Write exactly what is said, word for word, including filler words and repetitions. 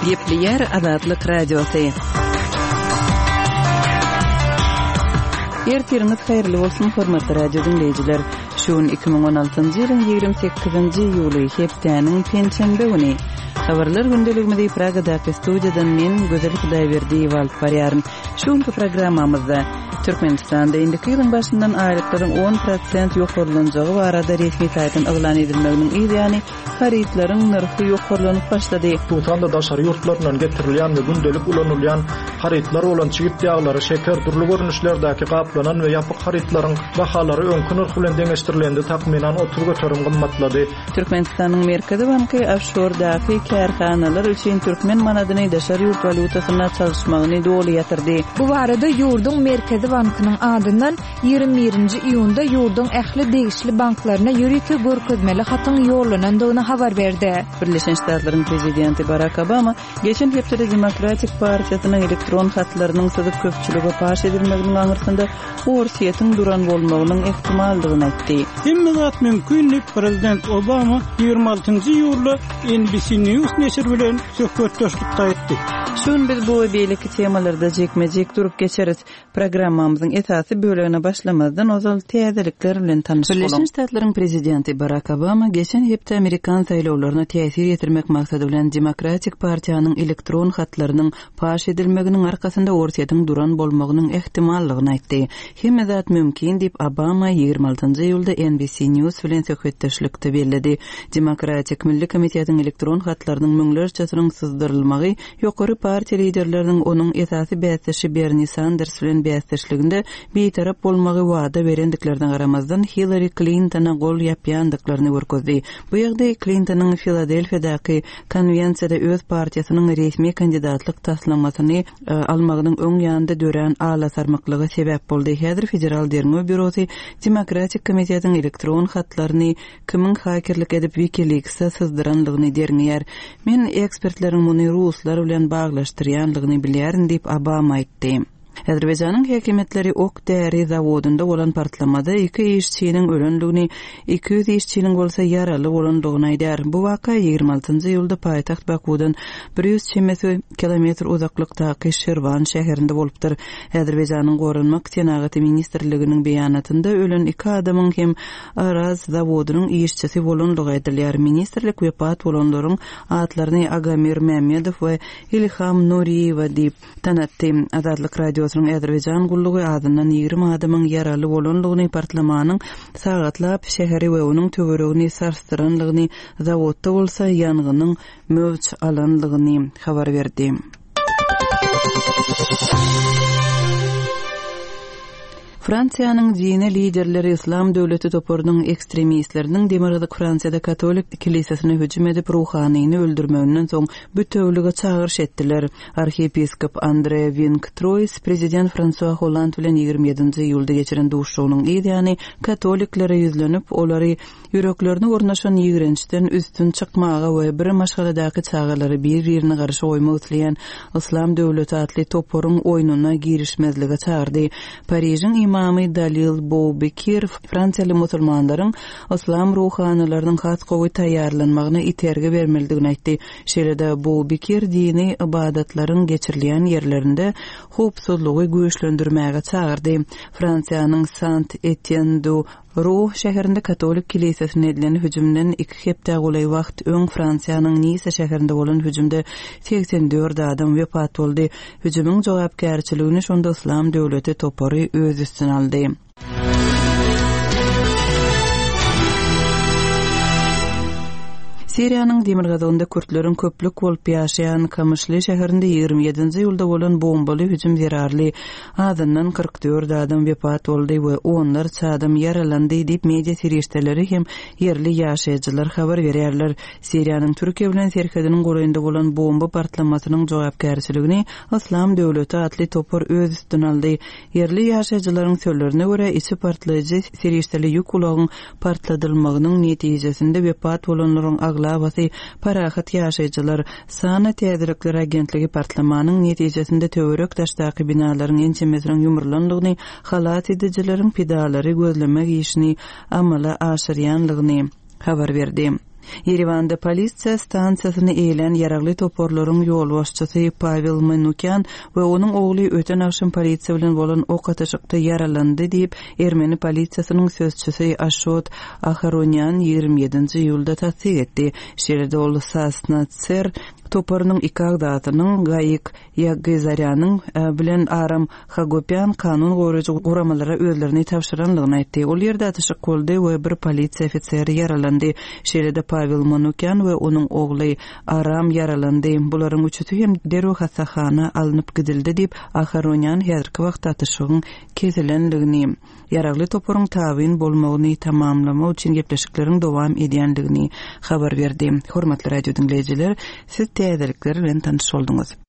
Gepli yer Azadlyk radiosu. Ertiriniz hayırlı bolsun hormatly radio dinleyijiler. Şuun iki ming on altynjy ýylyň ýigirme sekizinji ýuly hepdeniň pençembe güni. Habarlar gündeliginde Pragadaky studiýadan men Gözel Hudaýberdiýew alyp barýaryn. Şuňky programmamyzda Türkmenistanda indiki ýylyň başyndan aýratlaryň on prosent ýokurlanjagy barada resmi taýdan elan edilmeginiň ýa-ni haritlaryň narhy ýokurlanyp başlady. Tutanda daşary ýurtlaryndan getirilýän we gündelik ulanylýan haritlar bolan çygyp ýaglary şeker durly görnüşlerdäki gaplanan we ýapyk haritlaryň bahalary öňkü narh bilen deňeşdirilendi takminan otuz göterim gymmatlady. Türkmenistanyň Merkezi banky offshore-daky kärhanalar üçin türkmen manadyny daşary ýurt walutasyna çalışmagyny doly ýatyrdy. Bu barada ýurduň Merkezi bankynyň adyndan ýygrimi birinji iýunda ýurduň ähli degişli banklaryna ýürüki görkezmeli hatyň ýollanandygyny habar berdi. Birleşen Ştatlaryň prezidenti Barack Obama geçen hepde Demokratik Partiýasynyň elektron hatlarynyň syzyp köpçüligi paş edilmeginiň aňyrsynda orsiýetiň duran bolmagynyň ehtimaldygyny aýtdy. Hemmet mümkinlik Prezident Obama ýygrimi altynjy ýyly N B C News neşir bilen söhbetdeşlikde etdi. Şun biz bu beýleki temalarda jekmejek durup geçeriz. Programmamyzyň esasy bölegine başlamazdan ozal täzelikler bilen tanışyp bolan. Birleşen Ştatlaryň prezidenti Barack Obama geçen hepde Amerikan saýlawlaryna täsir ýetirmek maksady bilen Demokratik Partiýanyň elektron hatlarynyň paş edilmeginiň arkasynda orsiýetiň duran bolmagynyň ehtimallygyny aýtdy. Hemme zat mümkin diýip Obama ýygrimi altynjy ýylda N B C News bilen söhbetdeşlikde bellädi. Demokratik Milli Komitetiň elektron hatlarynyň müňlerçesiň syzdyrylmagy ýokary partiýa liderleriniň onuň esasy bäsdeşi Bernie Sanders bilen bäsdeşliginde beýtarap bolmagy wada berendiklerden garamazdan Hillary Clinton'a gol ýapýandyklaryny görkezdi. Bu ýagdaý Clinton'yň Filadelfiýadaky konvensiýada öz partiýasynyň resmi kandidatlyk taslamasyny almagynyň öň ýanynda dören ala sarmyklygy sebäp boldy. Häzir Federal Derňö Bürosu Demokratik Komitetiň elektron hatlaryny kimin hakerlik edip WikiLeaks'a sızdıranlygyny derňýär. Men ekspertleriň muny ruslar bilen baglaşdyrýanlygyny bilýärin diýip Obama aýtdy. Azerbaýjanyň häkimetleri ok däri zawodunda bolan partlamada iki işçiniň ölenligini, iki yüz işçiniň bolsa ýaraly bolanlygyny aýdar. Bu waka ýygrimi altynjy ýylda paýtaxt Bakudan bir yüz kilometr uzaklykdaky Şirvan şäherinde bolupdyr. Azerbaýjanyň Gorunmak Senaty ministrliginiň beýanatynda ölen iki adamyň hem Araz zawodynyň işçisi bolanlygy aýdylýar. Ministrlik wepat bolanlaryň atlaryny Agamir Mehmedow we Ilham Nuriýew diýip tanatdy. Azadlyk radio Azerbaýjan gullugy adyndan ýygrimi adamyň ýaraly bolanlygyny partlamanyň sagatlap şäheri we onuň töweregini sarsdyranlygyny, zawodda bolsa ýangýnyň mövç alanlygyny habar berdi. Fransiýanyň dini liderleri İslam döwleti toporunyň ekstremistleriniň Demirgyzyk Fransiyada Katolik kilisiýasyna hüjüm edip ruhanyny öldürmeginiň soň bütewlige çağırış etdiler. Arhiyepiskop André Vinck-Trois prezident François Hollande bilen ýygrimi ýedinji ýylda geçiren duşşugynyň ýa-ni katoliklere ýüzlenip olary ýüreklerini ornaşan ýigrençden üstün çykmaga we bir maşgaladaky çağalary bir-birini garşy oýmak isleýän İslam döwleti atly toporuň oýnuna girişmezlige çağırdy. Parijiň İmamy Dalil Boubekir Fransiýaly musulmanlaryň islam ruhanylarynyň has gowy taýýarlanmagyna iterge bermelidigini aýtdy. Şeýle Boubekir dini ibadatlaryň geçirilýän ýerlerinde howpsuzlygy güýçlendirmäge çağırdy. Fransiýanyň Saint-Étienne Ruh şäherinde Katolik kilisiýasyna edilen hüjümden iki hepde golaý wagt öň Fransiýanyň Nice şäherinde bolan hüjümde seksen dört adam wepat boldy. Hüjümüň jogapkärçiligini şonda İslam döwleti topory öz üstüne aldy. Siriýanyň Demirgazynda Kürtleriň köplük bolup ýaşaýan Kamışly şäherinde ýygrimi ýedinji ýylda bolan bombaly hüjüm zerarly adyndan kırk dört adam wepat boldy we onlarça adam yaralandy diýip media serişdeleri hem yerli ýaşaýjylar habar berýärler. Siriýanyň Türkiýe bilen serhediniň goraýynda bolan bomba partlamasynyň jogapkärçiligini İslam döwleti atly topor öz üstüne aldy. Yerli ýaşaýjylaryň sözlerine görä isi partlaýjy serişdeli ýük ulagyň partladylmagynyň netijesinde wepat bolanlaryň Labasy parahat ýaşaýjylar sana täzelikler agentligi partlamanyň netijesinde töwerek daşdaky binalaryň ençemesiniň ýumurlanlygyny, halat edijileriň pidalary gözlemek işini amala aşyrýanlygyny habar berdi. Yerevanda polisiýa stansiýasyny eýlen ýaragly toporlaryň ýol başçysy Pavel Manukyan we onuň ogly öten akşam polisiýa bilen bolan ok ataşykda yaralandy diýip Ermeni polisiýasynyň sözçüsi Ashot Aharonyan ýygrimi ýedinji ýylda tasdik etdi. Şeýlede ol Sasnatser topornyň ikagdatynyň Gayik Yagizaranyň bilen Aram Hagopyan kanun goýrajy guramalara özlerini tapşyranlygyny aýtdy. Ol ýerde ataşyk boldy we bir polisiýa ofiseri yaralandy. Şeýlede Pavel Manukyan we onuň ogly Aram yaralandy. Bularyň üçüsi hem derw hassahana alınıp gidildi diýip Aharonyan häzirki wagtda ataşygyň keselenligini, yaragly toporyň tabyn bolmagyny tamamlamak üçin gepleşikleriň dowam edýändigini habar berdi. Hormatly radio dinleýijiler, siz täzelikler bilen tanyş boldunuz.